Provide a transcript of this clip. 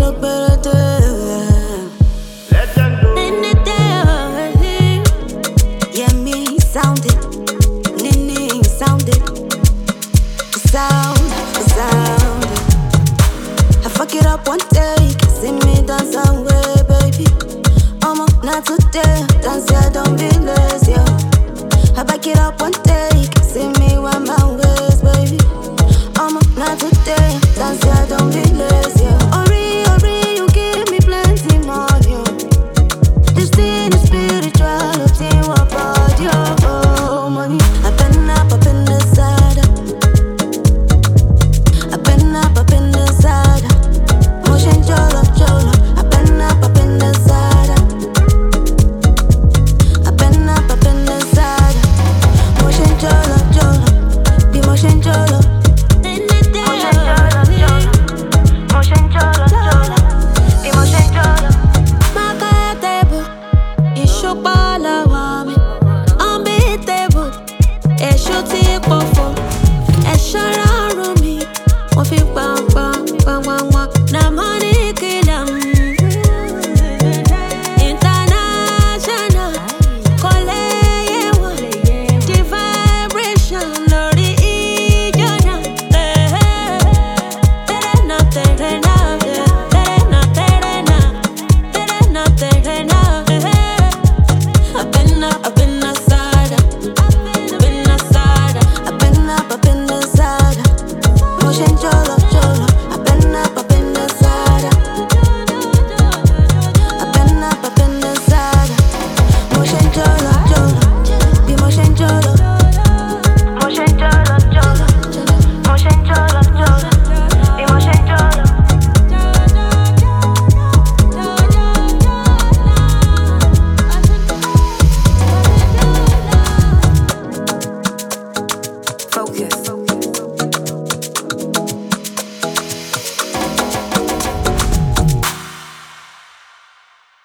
look better too. Yeah, me sounded, Nini sounded, sound. I fuck it up one day, you can see me dance away, baby. Not today, dance here, don't be lazy. I back it up one day, you can see me on my ways, baby. Not today, dance here, don't be lazy. Ori, you give me plenty more, yo. This thing is spirituality, what about your money? I've been in the side. I've been in the side. Motion jolo. I've been in the side. I've been in the side. Motion jolo. Be motion jolo. Motion jolo. Be motion jolo. My table, you show bala wami. Unbeatable, a shooty pofo, a shara me. One fi bang. Na money kill 'em. International, kole yewa. The vibration, lori ijona. Terena. I've been aside. I've been aside. Motion jolo.